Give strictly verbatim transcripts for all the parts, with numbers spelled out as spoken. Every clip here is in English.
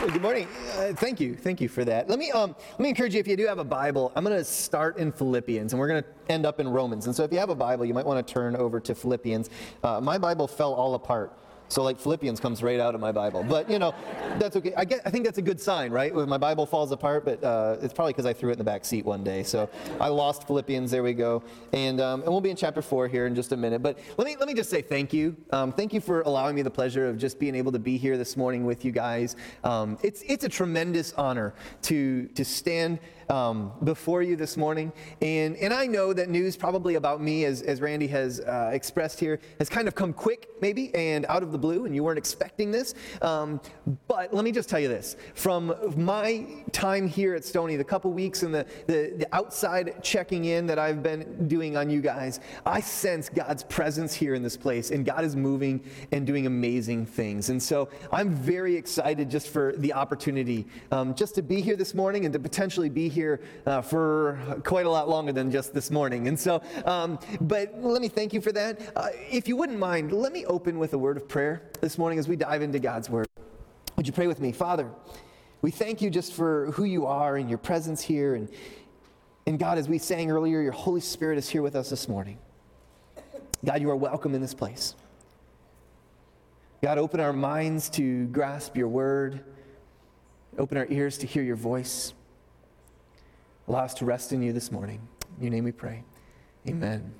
Good morning. Uh, thank you. Thank you for that. Let me um, let me encourage you, if you do have a Bible, I'm going to start in Philippians, and we're going to end up in Romans. And so if you have a Bible, you might want to turn over to Philippians. Uh, my Bible fell all apart. So like Philippians comes right out of my Bible. But, you know, that's okay. I get. I think that's a good sign, right? When my Bible falls apart, but uh, it's probably because I threw it in the back seat one day. So I lost Philippians. There we go. And um, and we'll be in chapter four here in just a minute. But let me let me just say thank you. Um, thank you for allowing me the pleasure of just being able to be here this morning with you guys. Um, it's it's a tremendous honor to to stand Um, before you this morning. And and I know that news probably about me, as, as Randy has uh, expressed here, has kind of come quick maybe and out of the blue, and you weren't expecting this. Um, but let me just tell you this. From my time here at Stony, the couple weeks and the, the, the outside checking in that I've been doing on you guys, I sense God's presence here in this place, and God is moving and doing amazing things. And so I'm very excited just for the opportunity um, just to be here this morning and to potentially be here here uh, for quite a lot longer than just this morning. And so, um, but let me thank you for that. Uh, if you wouldn't mind, let me open with a word of prayer this morning as we dive into God's word. Would you pray with me? Father, we thank you just for who you are and your presence here. And, and God, as we sang earlier, your Holy Spirit is here with us this morning. God, you are welcome in this place. God, open our minds to grasp your word. Open our ears to hear your voice. Allow us to rest in you this morning. In your name we pray. Amen.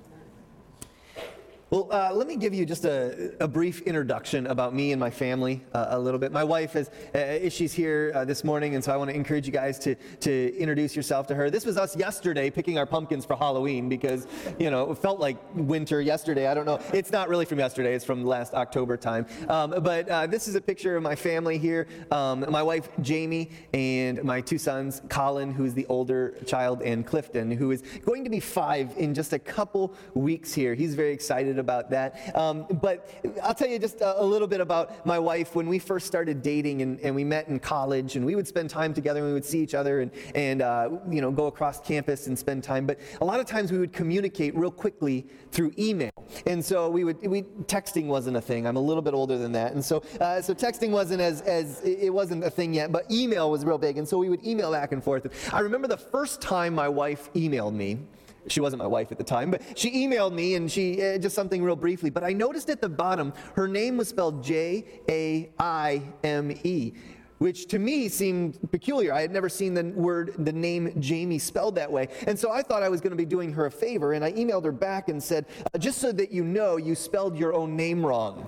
Well, uh, let me give you just a, a brief introduction about me and my family uh, a little bit. My wife is uh, she's here uh, this morning, and so I want to encourage you guys to to introduce yourself to her. This was us yesterday picking our pumpkins for Halloween because, you know, it felt like winter yesterday. I don't know. It's not really from yesterday. It's from last October time. Um, but uh, this is a picture of my family here. Um, my wife, Jamie, and my two sons, Colin, who is the older child, and Clifton, who is going to be five in just a couple weeks here. He's very excited about that. Um, but I'll tell you just a, a little bit about my wife. When we first started dating and, and we met in college, and we would spend time together, and we would see each other and, and uh, you know, go across campus and spend time. But a lot of times we would communicate real quickly through email. And so we would, we, texting wasn't a thing. I'm a little bit older than that. And so, uh, so texting wasn't as, as, it wasn't a thing yet, but email was real big. And so we would email back and forth. I remember the first time my wife emailed me. She wasn't my wife at the time, but she emailed me, and she, uh, just something real briefly, but I noticed at the bottom, her name was spelled J A I M E, which to me seemed peculiar. I had never seen the word, the name Jamie spelled that way. And so I thought I was going to be doing her a favor, and I emailed her back and said, uh, just so that you know, you spelled your own name wrong.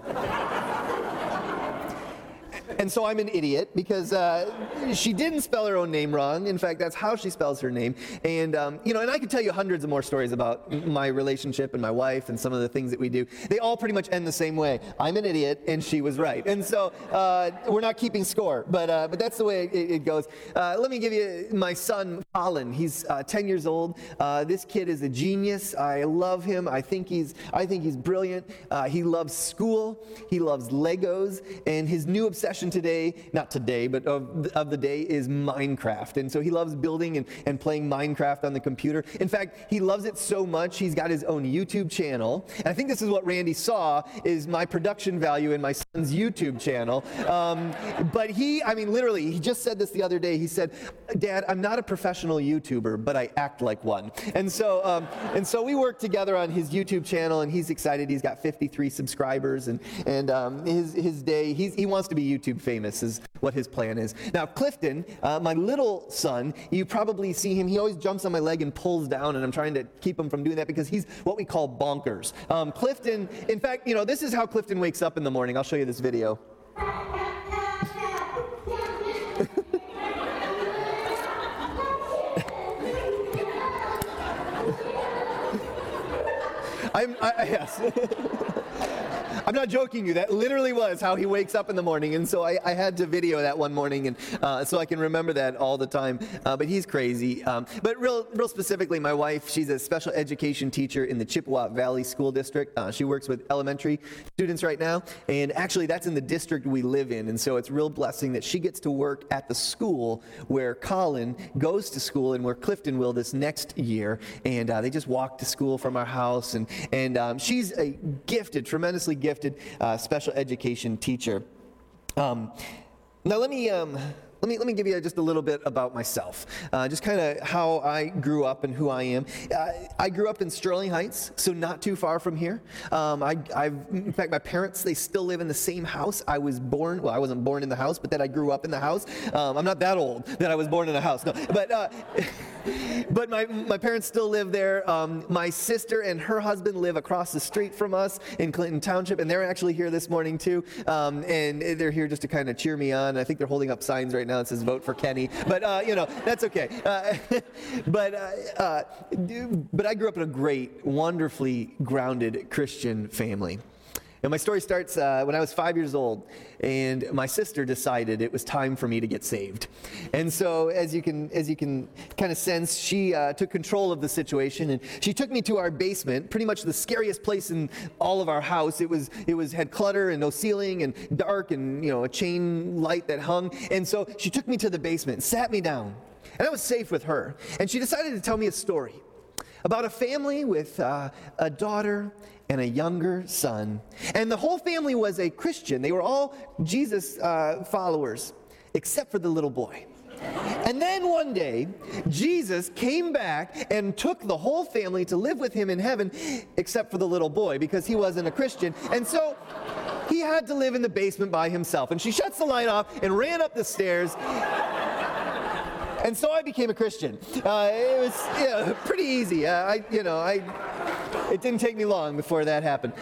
And so I'm an idiot because uh, she didn't spell her own name wrong. In fact, that's how she spells her name. And, um, you know, and I could tell you hundreds of more stories about my relationship and my wife and some of the things that we do. They all pretty much end the same way. I'm an idiot, and she was right. And so uh, we're not keeping score, but uh, but that's the way it, it goes. Uh, let me give you my son, Colin. He's uh, ten years old. Uh, this kid is a genius. I love him. I think he's I think he's brilliant. Uh, he loves school. He loves Legos. And his new obsession today, not today, but of, of the day is Minecraft. And so he loves building and, and playing Minecraft on the computer. In fact, he loves it so much, he's got his own YouTube channel. And I think this is what Randy saw, is my production value in my son's YouTube channel. Um, but he, I mean, literally, he just said this the other day. He said, Dad, I'm not a professional YouTuber, but I act like one. And so, um, and so we work together on his YouTube channel, and he's excited. He's got fifty-three subscribers, and, and um, his, his day, he's, he wants to be YouTube famous is what his plan is. Now, Clifton, uh, my little son, you probably see him. He always jumps on my leg and pulls down, and I'm trying to keep him from doing that because he's what we call bonkers. Um, Clifton, in fact, you know, this is how Clifton wakes up in the morning. I'll show you this video. I'm, I, yes. I'm not joking you. That literally was how he wakes up in the morning. And so I, I had to video that one morning, and uh, so I can remember that all the time. Uh, but he's crazy. Um, but real real specifically, my wife, she's a special education teacher in the Chippewa Valley School District. Uh, she works with elementary students right now. And actually, that's in the district we live in. And so it's a real blessing that she gets to work at the school where Colin goes to school and where Clifton will this next year. And uh, they just walk to school from our house. And, and um, she's a gifted, tremendously gifted uh, special education teacher. Um, now let me um, let me let me give you just a little bit about myself, uh, just kind of how I grew up and who I am. Uh, I grew up in Sterling Heights, so not too far from here. Um, I, I've, in fact, my parents, they still live in the same house. I was born, well, I wasn't born in the house, but then I grew up in the house. Um, I'm not that old that I was born in a house, no. But uh, but my my parents still live there. Um, my sister and her husband live across the street from us in Clinton Township, and they're actually here this morning too. Um, and they're here just to kind of cheer me on. I think they're holding up signs right now that says "Vote for Kenny," but uh, you know that's okay. Uh, but uh, uh, but I grew up in a great, wonderfully grounded Christian family. And my story starts uh, when I was five years old, and my sister decided it was time for me to get saved. And so, as you can, as you can kind of sense, she uh, took control of the situation, and she took me to our basement, pretty much the scariest place in all of our house. It was, it was had clutter and no ceiling and dark, and you know a chain light that hung. And so she took me to the basement, and sat me down, and I was safe with her. And she decided to tell me a story about a family with uh, a daughter and a younger son. And the whole family was a Christian. They were all Jesus uh, followers, except for the little boy. And then one day, Jesus came back and took the whole family to live with him in heaven, except for the little boy, because he wasn't a Christian. And so he had to live in the basement by himself. And she shuts the light off and ran up the stairs. And so I became a Christian. Uh, it was yeah, pretty easy. Uh, I, you know, I. It didn't take me long before that happened.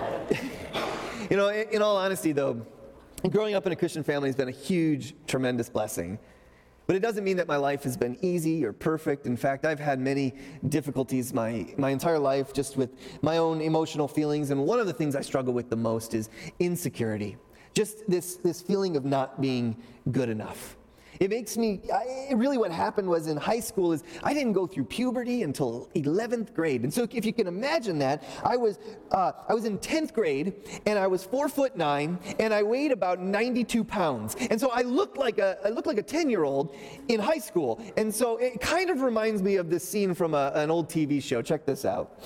You know, in, in all honesty, though, growing up in a Christian family has been a huge, tremendous blessing. But it doesn't mean that my life has been easy or perfect. In fact, I've had many difficulties my, my entire life just with my own emotional feelings. And one of the things I struggle with the most is insecurity. Just this, this feeling of not being good enough. It makes me, I, really what happened was in high school is I didn't go through puberty until eleventh grade. And so if you can imagine that, I was uh, I was in tenth grade, and I was four foot nine, and I weighed about ninety-two pounds. And so I looked like a, I looked like a ten-year-old in high school. And so it kind of reminds me of this scene from a, an old T V show. Check this out.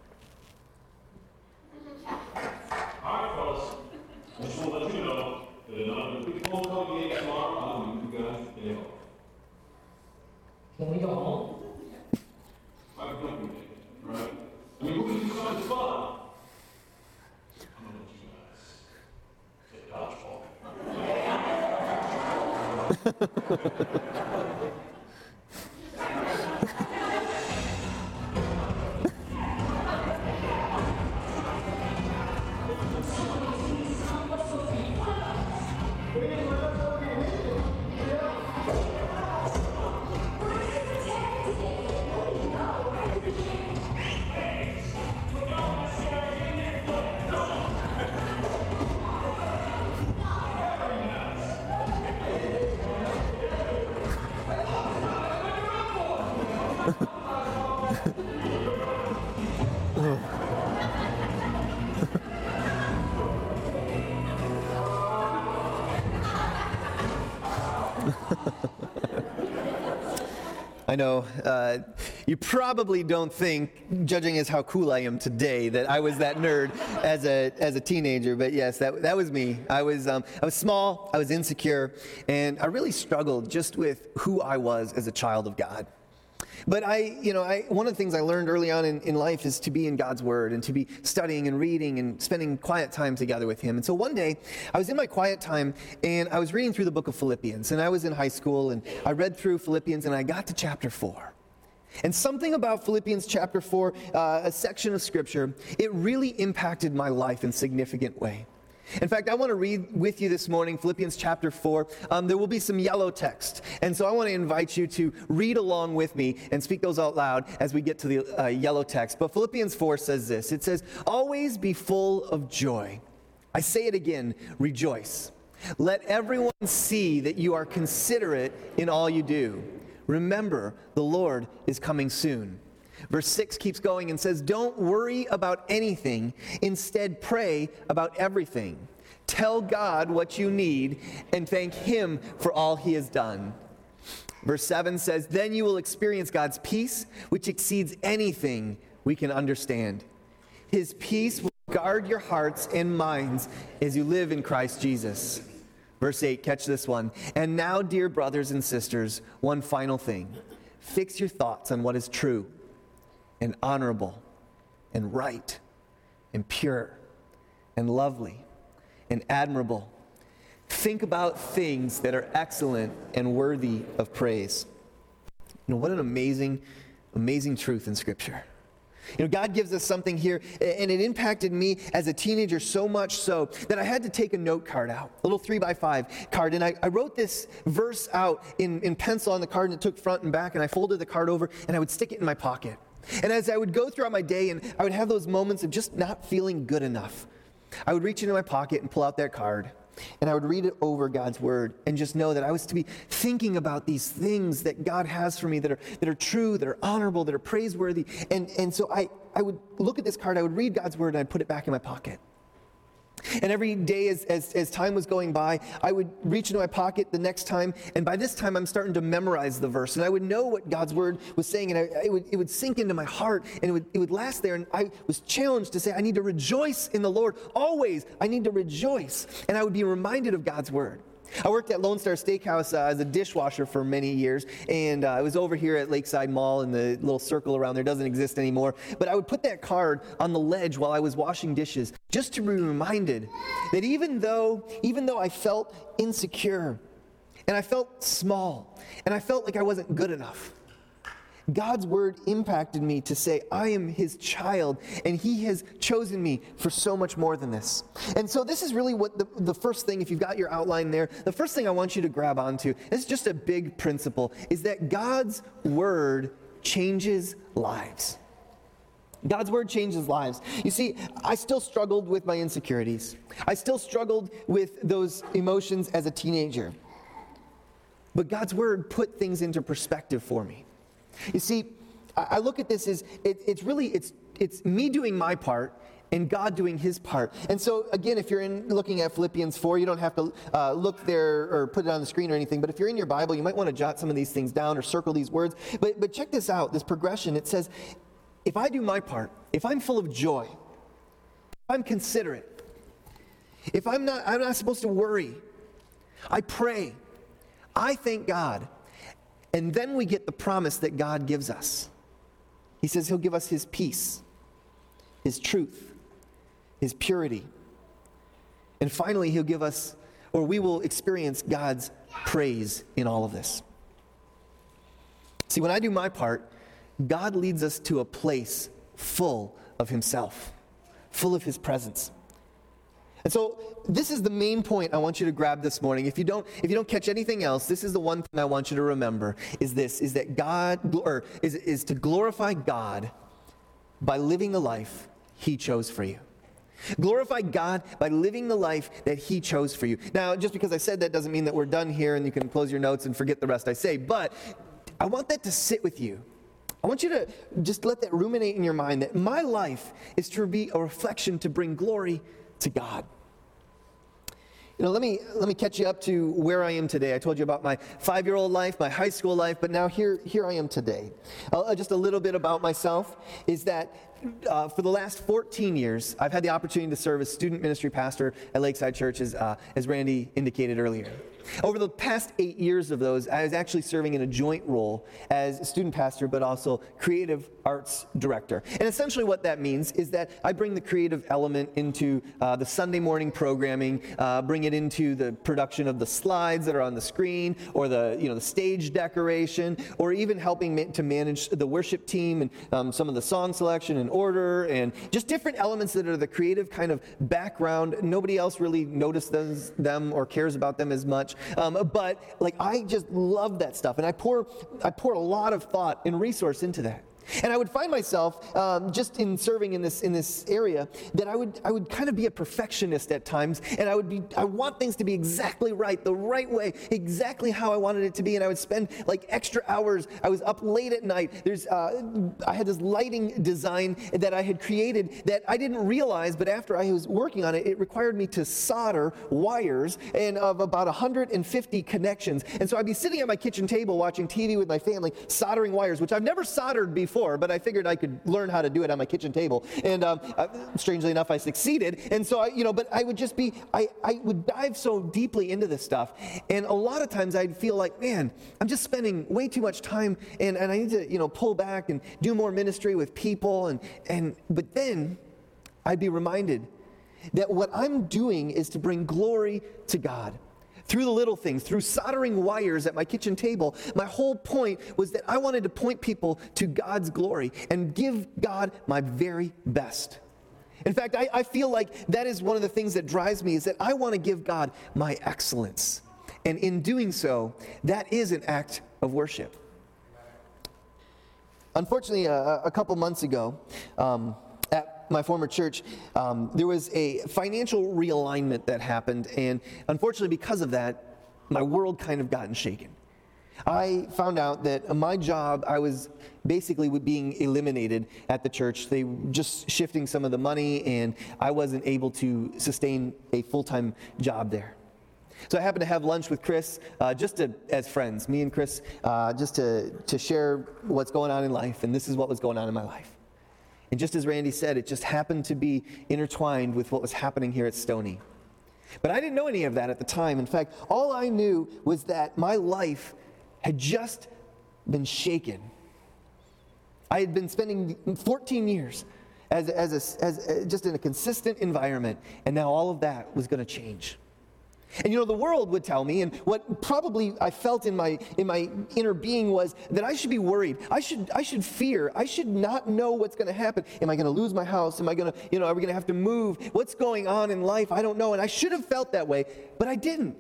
Alright, fellas, just want to let you know that another big phone call you get tomorrow, I'll leave you guys the day off. Can we go home? I can help you, right? I mean, who can decide the fun? I'm gonna let you guys play dodgeball. I know, uh, you probably don't think, judging as how cool I am today, that I was that nerd as a as a teenager. But yes, that that was me. I was um, I was small, I was insecure, and I really struggled just with who I was as a child of God. But I, you know, I, one of the things I learned early on in, in life is to be in God's Word and to be studying and reading and spending quiet time together with Him. And so one day, I was in my quiet time, and I was reading through the book of Philippians. And I was in high school, and I read through Philippians, and I got to chapter four. And something about Philippians chapter four, uh, a section of Scripture, it really impacted my life in a significant way. In fact, I want to read with you this morning Philippians chapter four. Um, there will be some yellow text. And so I want to invite you to read along with me and speak those out loud as we get to the uh, yellow text. But Philippians four says this. It says, "Always be full of joy. I say it again, rejoice. Let everyone see that you are considerate in all you do. Remember, the Lord is coming soon." Verse six keeps going and says, "Don't worry about anything. Instead, pray about everything. Tell God what you need and thank Him for all He has done." Verse seven says, "Then you will experience God's peace, which exceeds anything we can understand. His peace will guard your hearts and minds as you live in Christ Jesus." Verse eight, catch this one. And now, dear brothers and sisters, one final thing. Fix your thoughts on what is true and honorable and right and pure and lovely and admirable. Think about things that are excellent and worthy of praise. You know, what an amazing, amazing truth in Scripture. You know, God gives us something here, and it impacted me as a teenager so much so that I had to take a note card out, a little three by five card, and I, I wrote this verse out in, in pencil on the card, and it took front and back, and I folded the card over, and I would stick it in my pocket. And as I would go throughout my day, and I would have those moments of just not feeling good enough, I would reach into my pocket and pull out that card, and I would read it over God's word and just know that I was to be thinking about these things that God has for me that are that are true, that are honorable, that are praiseworthy. And, and so I, I would look at this card, I would read God's word, and I'd put it back in my pocket. And every day as, as, as time was going by, I would reach into my pocket the next time, and by this time I'm starting to memorize the verse, and I would know what God's word was saying, and I, it, would, it would sink into my heart, and it would, it would last there, and I was challenged to say, I need to rejoice in the Lord. Always, I need to rejoice, and I would be reminded of God's word. I worked at Lone Star Steakhouse uh, as a dishwasher for many years, and uh, I was over here at Lakeside Mall, and the little circle around there doesn't exist anymore. But I would put that card on the ledge while I was washing dishes, just to be reminded that even though, even though I felt insecure, and I felt small, and I felt like I wasn't good enough, God's word impacted me to say, I am his child, and he has chosen me for so much more than this. And so this is really what the, the first thing, if you've got your outline there, the first thing I want you to grab onto, it's just a big principle, is that God's word changes lives. God's word changes lives. You see, I still struggled with my insecurities. I still struggled with those emotions as a teenager. But God's word put things into perspective for me. You see, I look at this as it, it's really, it's it's me doing my part and God doing his part. And so, again, if you're in looking at Philippians four, you don't have to uh, look there or put it on the screen or anything, but if you're in your Bible, you might want to jot some of these things down or circle these words. But, but check this out, this progression. It says, if I do my part, if I'm full of joy, if I'm considerate, if I'm not, I'm not supposed to worry, I pray, I thank God. And then we get the promise that God gives us. He says he'll give us his peace, his truth, his purity. And finally, he'll give us, or we will experience God's praise in all of this. See, when I do my part, God leads us to a place full of himself, full of his presence. And so this is the main point I want you to grab this morning. If you don't, if you don't catch anything else, this is the one thing I want you to remember, is this, is that God, or is, is to glorify God by living the life he chose for you. Glorify God by living the life that he chose for you. Now, just because I said that doesn't mean that we're done here and you can close your notes and forget the rest I say, but I want that to sit with you. I want you to just let that ruminate in your mind that my life is to be a reflection to bring glory to God. You know, let me let me catch you up to where I am today. I told you about my five-year-old life, my high school life, but now here here I am today. Uh, just a little bit about myself is that uh, for the last fourteen years, I've had the opportunity to serve as student ministry pastor at Lakeside Church, as, uh, as Randy indicated earlier. Over the past eight years of those, I was actually serving in a joint role as a student pastor, but also creative arts director. And essentially what that means is that I bring the creative element into uh, the Sunday morning programming, uh, bring it into the production of the slides that are on the screen, or the you know the stage decoration, or even helping ma- to manage the worship team and um, some of the song selection and order, and just different elements that are the creative kind of background. Nobody else really notices them or cares about them as much. Um, but like I just love that stuff, and I pour I pour a lot of thought and resource into that. And I would find myself um, just in serving in this in this area that I would I would kind of be a perfectionist at times, and I would be I want things to be exactly right, the right way, exactly how I wanted it to be, and I would spend like extra hours. I was up late at night. There's uh, I had this lighting design that I had created that I didn't realize, but after I was working on it, it required me to solder wires and of about one hundred fifty connections. And so I'd be sitting at my kitchen table watching T V with my family, soldering wires, which I've never soldered before. before, but I figured I could learn how to do it on my kitchen table. And um, uh, strangely enough, I succeeded. And so, I, you know, but I would just be, I, I would dive so deeply into this stuff. And a lot of times I'd feel like, man, I'm just spending way too much time and, and I need to, you know, pull back and do more ministry with people. And, and but then I'd be reminded that what I'm doing is to bring glory to God. Through the little things, through soldering wires at my kitchen table, my whole point was that I wanted to point people to God's glory and give God my very best. In fact, I, I feel like that is one of the things that drives me, is that I want to give God my excellence. And in doing so, that is an act of worship. Unfortunately, a, a couple months ago, um, at my former church, um, there was a financial realignment that happened, and unfortunately because of that, my world kind of gotten shaken. I found out that my job, I was basically being eliminated at the church. They were just shifting some of the money, and I wasn't able to sustain a full-time job there. So I happened to have lunch with Chris, uh, just to, as friends, me and Chris, uh, just to, to share what's going on in life, and this is what was going on in my life. And just as Randy said, it just happened to be intertwined with what was happening here at Stony. But I didn't know any of that at the time. In fact, all I knew was that my life had just been shaken. I had been spending fourteen years as, as, a, as a, just in a consistent environment, and now all of that was going to change. And you know, the world would tell me, and what probably I felt in my in my inner being was that I should be worried. I should I should fear. I should not know what's going to happen. Am I going to lose my house? Am I going to, you know, are we going to have to move? What's going on in life? I don't know. And I should have felt that way, but I didn't.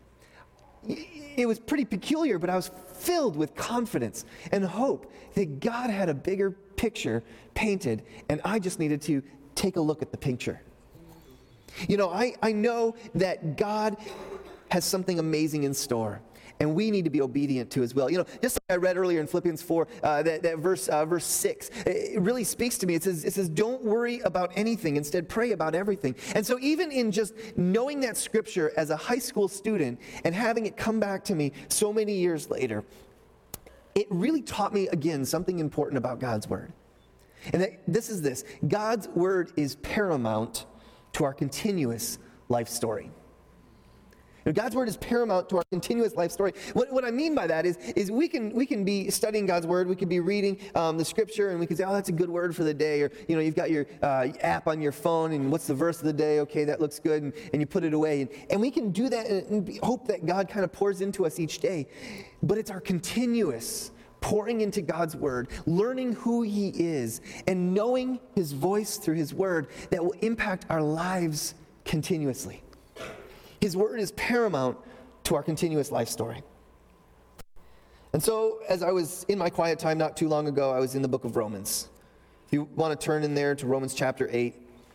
It was pretty peculiar, but I was filled with confidence and hope that God had a bigger picture painted, and I just needed to take a look at the picture. You know, I, I know that God has something amazing in store, and we need to be obedient to as well. You know, just like I read earlier in Philippians four, uh, that, that verse uh, verse six, it really speaks to me. It says, it says, don't worry about anything. Instead, pray about everything. And so even in just knowing that scripture as a high school student and having it come back to me so many years later, it really taught me, again, something important about God's word. And that, this is this: God's word is paramount to our continuous life story. You know, God's word is paramount to our continuous life story. What, what I mean by that is, is we can we can be studying God's word, we can be reading um, the scripture, and we can say, oh, that's a good word for the day. Or, you know, you've got your uh, app on your phone, and what's the verse of the day? Okay, that looks good, and, and you put it away. And, and we can do that and, and be, hope that God kind of pours into us each day. But it's our continuous pouring into God's word, learning who he is, and knowing his voice through his word that will impact our lives continuously. His word is paramount to our continuous life story. And so, as I was in my quiet time not too long ago, I was in the book of Romans. If you want to turn in there to Romans chapter eight.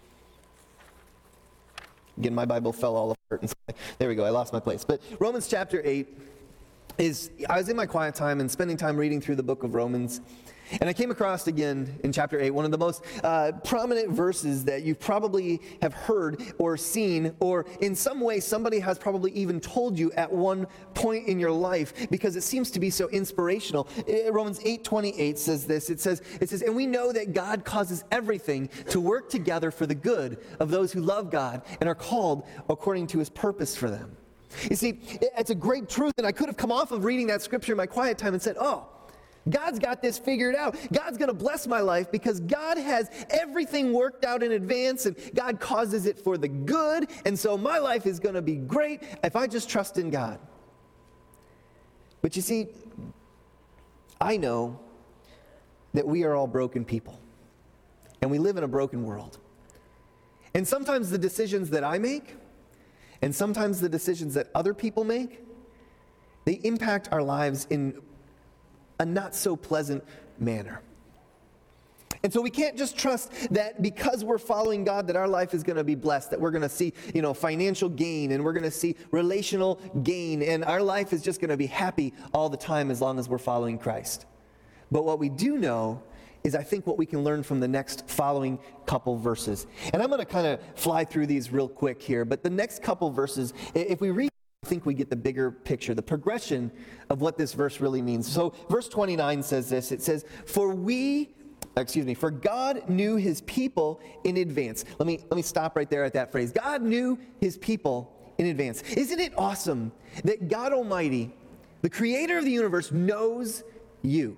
Again, my Bible fell all apart. There we go, I lost my place. But Romans chapter eight is, I was in my quiet time and spending time reading through the book of Romans, and I came across again in chapter eight one of the most uh, prominent verses that you probably have heard or seen, or in some way somebody has probably even told you at one point in your life, because it seems to be so inspirational. Uh, Romans eight twenty-eight says this. It says, it says, and we know that God causes everything to work together for the good of those who love God and are called according to his purpose for them. You see, it's a great truth, and I could have come off of reading that scripture in my quiet time and said, oh, God's got this figured out. God's going to bless my life because God has everything worked out in advance, and God causes it for the good, and so my life is going to be great if I just trust in God. But you see, I know that we are all broken people, and we live in a broken world. And sometimes the decisions that I make, and sometimes the decisions that other people make, they impact our lives in a not so pleasant manner. And so we can't just trust that because we're following God that our life is going to be blessed, that we're going to see, you know, financial gain, and we're going to see relational gain, and our life is just going to be happy all the time as long as we're following Christ. But what we do know is, I think, what we can learn from the next following couple verses. And I'm going to kind of fly through these real quick here, but the next couple verses, if we read I think we get the bigger picture, the progression of what this verse really means. So verse twenty-nine says this. It says, for we, excuse me, for God knew his people in advance. Let me, let me stop right there at that phrase. God knew his people in advance. Isn't it awesome that God Almighty, the creator of the universe, knows you?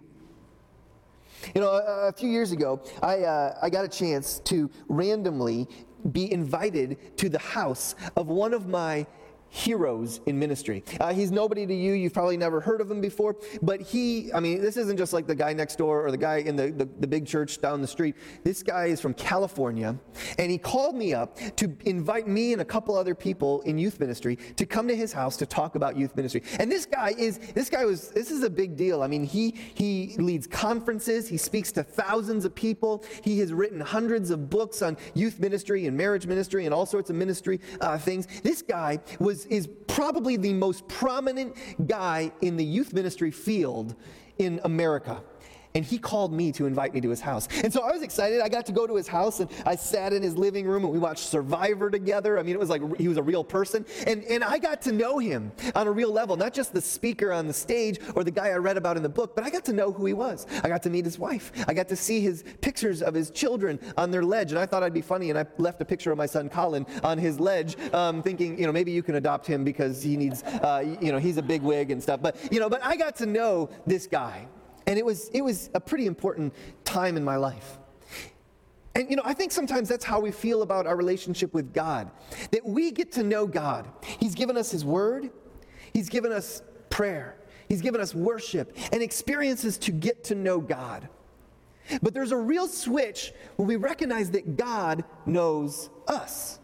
You know, a, a few years ago, I, uh, I got a chance to randomly be invited to the house of one of my heroes in ministry. Uh, he's nobody to you. You've probably never heard of him before. But he, I mean, this isn't just like the guy next door or the guy in the, the, the big church down the street. This guy is from California. And he called me up to invite me and a couple other people in youth ministry to come to his house to talk about youth ministry. And this guy is, this guy was, this is a big deal. I mean, he, he leads conferences. He speaks to thousands of people. He has written hundreds of books on youth ministry and marriage ministry and all sorts of ministry uh, things. This guy was is probably the most prominent guy in the youth ministry field in America. And he called me to invite me to his house. And so I was excited. I got to go to his house, and I sat in his living room, and we watched Survivor together. I mean, it was like he was a real person. And, and I got to know him on a real level, not just the speaker on the stage or the guy I read about in the book, but I got to know who he was. I got to meet his wife. I got to see his pictures of his children on their ledge, and I thought I'd be funny, and I left a picture of my son Colin on his ledge, um, thinking, you know, maybe you can adopt him because he needs, uh, you know, he's a big wig and stuff. But, you know, but I got to know this guy. And it was it was a pretty important time in my life. And, you know, I think sometimes that's how we feel about our relationship with God, that we get to know God. He's given us his word. He's given us prayer. He's given us worship and experiences to get to know God. But there's a real switch when we recognize that God knows us.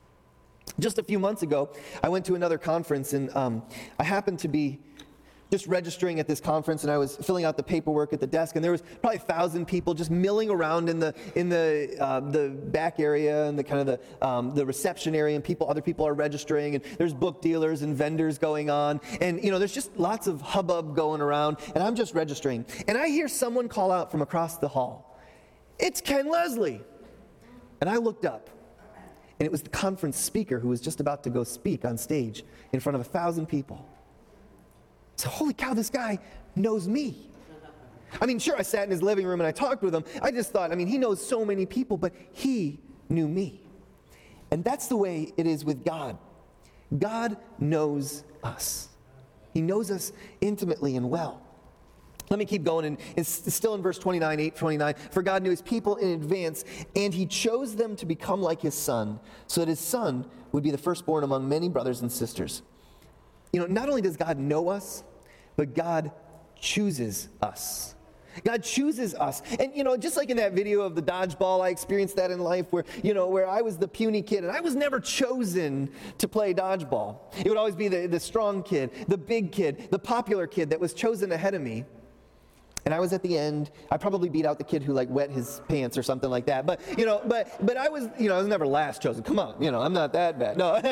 Just a few months ago, I went to another conference, and um, I happened to be just registering at this conference, and I was filling out the paperwork at the desk, and there was probably a thousand people just milling around in the in the uh, the back area and the kind of the um, the reception area, and people, other people are registering, and there's book dealers and vendors going on, and you know there's just lots of hubbub going around, and I'm just registering, and I hear someone call out from across the hall, "It's Ken Leslie," and I looked up, and it was the conference speaker who was just about to go speak on stage in front of a thousand people. So, holy cow, this guy knows me. I mean, sure, I sat in his living room and I talked with him. I just thought, I mean, he knows so many people, but he knew me. And that's the way it is with God. God knows us. He knows us intimately and well. Let me keep going, and it's still in verse twenty-nine, eight twenty-nine. For God knew his people in advance, and he chose them to become like his son, so that his son would be the firstborn among many brothers and sisters. You know, not only does God know us, but God chooses us. God chooses us. And, you know, just like in that video of the dodgeball, I experienced that in life where, you know, where I was the puny kid, and I was never chosen to play dodgeball. It would always be the, the strong kid, the big kid, the popular kid that was chosen ahead of me. And I was at the end. I probably beat out the kid who like wet his pants or something like that. But, you know, but but I was, you know, I was never last chosen. Come on, you know, I'm not that bad. No.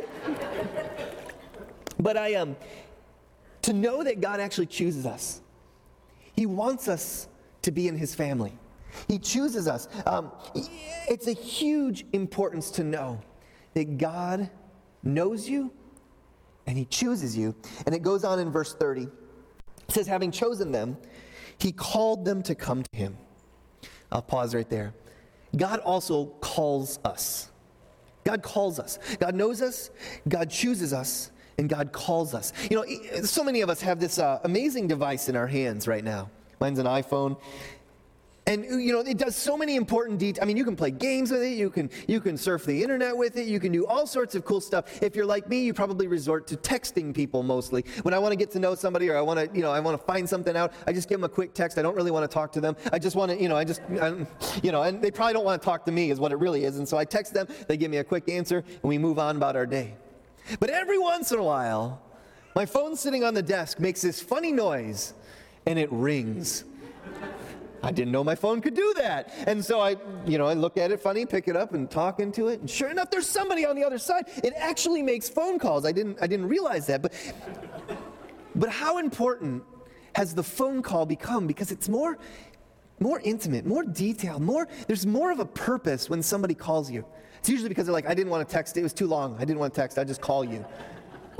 But I um, to know that God actually chooses us. He wants us to be in his family. He chooses us. Um, it's a huge importance to know that God knows you and he chooses you. And it goes on in verse thirty. It says, having chosen them, he called them to come to him. I'll pause right there. God also calls us. God calls us. God knows us. God chooses us. And God calls us. You know, so many of us have this uh, amazing device in our hands right now. Mine's an iPhone. And, you know, it does so many important details. I mean, you can play games with it. You can you can surf the internet with it. You can do all sorts of cool stuff. If you're like me, you probably resort to texting people mostly. When I want to get to know somebody or I want to, you know, I want to find something out, I just give them a quick text. I don't really want to talk to them. I just want to, you know, I just, I'm, you know, and they probably don't want to talk to me is what it really is. And so I text them. They give me a quick answer, and we move on about our day. But every once in a while, my phone sitting on the desk makes this funny noise, and it rings. I didn't know my phone could do that. And so I, you know, I look at it funny, pick it up and talk into it. And sure enough, there's somebody on the other side. It actually makes phone calls. I didn't, I didn't realize that. But, but how important has the phone call become? Because it's more, more intimate, more detailed, more, there's more of a purpose when somebody calls you. It's usually because they're like, I didn't want to text. It was too long. I didn't want to text. I just call you.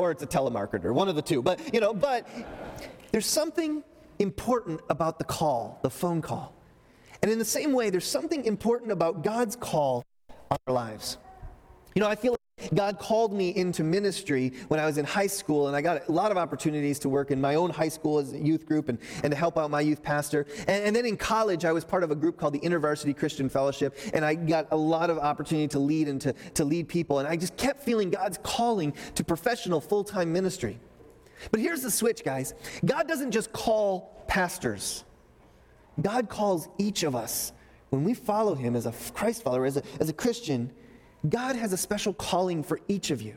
or it's a telemarketer, one of the two. But, you know, but there's something important about the call, the phone call. And in the same way, there's something important about God's call on our lives. You know, I feel like God called me into ministry when I was in high school, and I got a lot of opportunities to work in my own high school as a youth group and, and to help out my youth pastor. And, and then in college, I was part of a group called the InterVarsity Christian Fellowship, and I got a lot of opportunity to lead and to, to lead people. And I just kept feeling God's calling to professional full-time ministry. But here's the switch, guys. God doesn't just call pastors. God calls each of us. When we follow him as a Christ follower, as a, as a Christian, God has a special calling for each of you.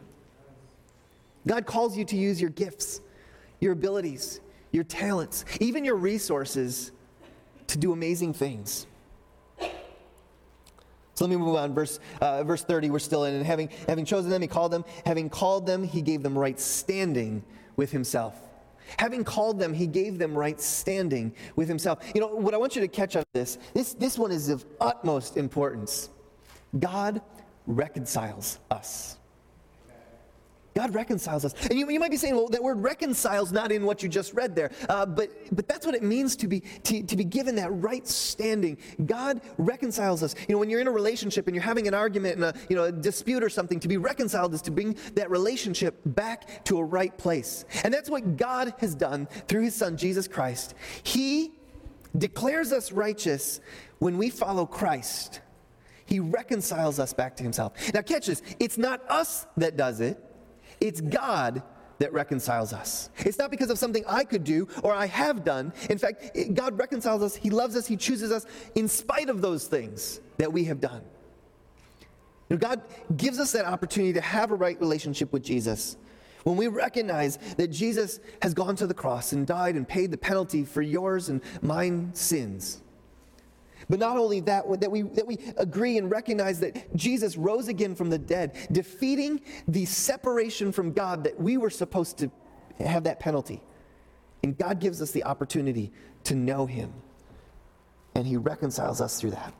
God calls you to use your gifts, your abilities, your talents, even your resources to do amazing things. So let me move on. Verse, uh, verse thirty, we're still in. And having, having chosen them, he called them. Having called them, he gave them right standing with himself. Having called them, he gave them right standing with himself. You know, what I want you to catch on this, this, this one is of utmost importance. God reconciles us. God reconciles us. And you, you might be saying, well, that word reconciles not in what you just read there. Uh, but but that's what it means to be to, to be given that right standing. God reconciles us. You know, when you're in a relationship and you're having an argument and a, you know, a dispute or something, to be reconciled is to bring that relationship back to a right place. And that's what God has done through his son, Jesus Christ. He declares us righteous when we follow Christ. He reconciles us back to himself. Now catch this. It's not us that does it. It's God that reconciles us. It's not because of something I could do or I have done. In fact, it, God reconciles us. He loves us. He chooses us in spite of those things that we have done. You know, God gives us that opportunity to have a right relationship with Jesus. When we recognize that Jesus has gone to the cross and died and paid the penalty for yours and mine sins. But not only that, that we, that we agree and recognize that Jesus rose again from the dead, defeating the separation from God that we were supposed to have that penalty. And God gives us the opportunity to know him. And he reconciles us through that.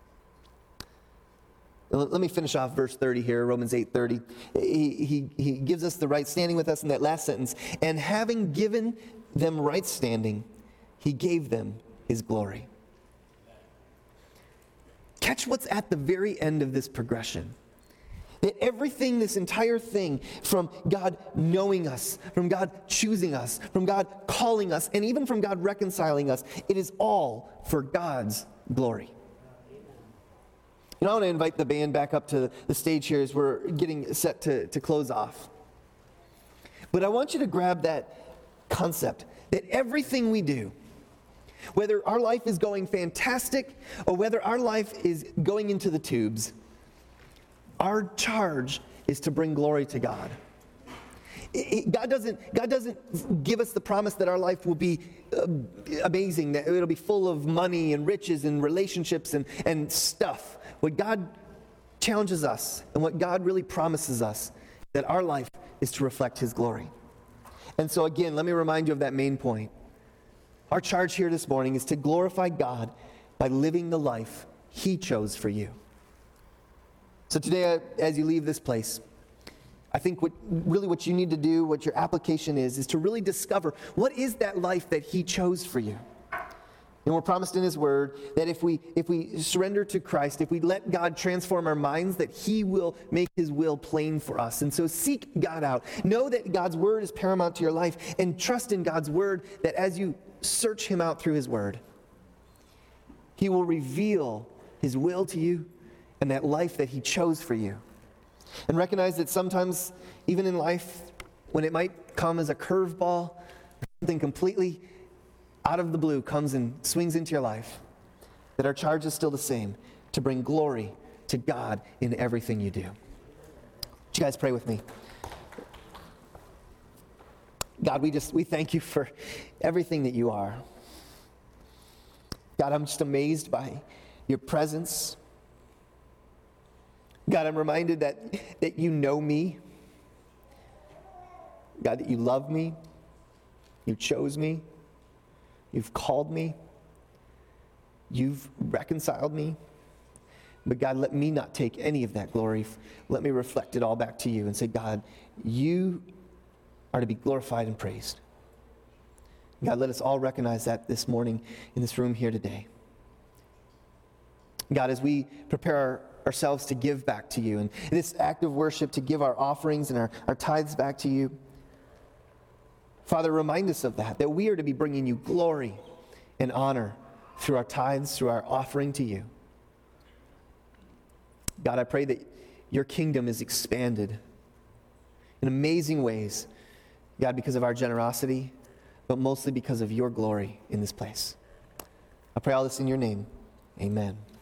Let me finish off verse thirty here, Romans eight thirty. He, he, he gives us the right standing with us in that last sentence. And having given them right standing, he gave them his glory. Catch what's at the very end of this progression. That everything, this entire thing, from God knowing us, from God choosing us, from God calling us, and even from God reconciling us, it is all for God's glory. You know, I want to invite the band back up to the stage here as we're getting set to, to close off. But I want you to grab that concept that everything we do, whether our life is going fantastic or whether our life is going into the tubes, our charge is to bring glory to God. It, it, God doesn't, God doesn't give us the promise that our life will be uh, amazing, that it'll be full of money and riches and relationships and, and stuff. What God challenges us and what God really promises us, that our life is to reflect his glory. And so again, let me remind you of that main point. Our charge here this morning is to glorify God by living the life he chose for you. So today, as you leave this place, I think what really what you need to do, what your application is, is to really discover what is that life that he chose for you. And we're promised in his word that if we if we surrender to Christ, if we let God transform our minds, that he will make his will plain for us. And so seek God out. Know that God's word is paramount to your life, and trust in God's word that as you search him out through his word, he will reveal his will to you and that life that he chose for you. And recognize that sometimes, even in life, when it might come as a curveball, something completely out of the blue comes and swings into your life, that our charge is still the same, to bring glory to God in everything you do. Would you guys pray with me? God, we just, we thank you for everything that you are. God, I'm just amazed by your presence. God, I'm reminded that, that you know me. God, that you love me. You chose me. You've called me. You've reconciled me. But God, let me not take any of that glory. Let me reflect it all back to you and say, God, you are to be glorified and praised. God, let us all recognize that this morning in this room here today. God, as we prepare our, ourselves to give back to you, and this act of worship to give our offerings and our, our tithes back to you, Father, remind us of that, that we are to be bringing you glory and honor through our tithes, through our offering to you. God, I pray that your kingdom is expanded in amazing ways, God, because of our generosity, but mostly because of your glory in this place. I pray all this in your name. Amen.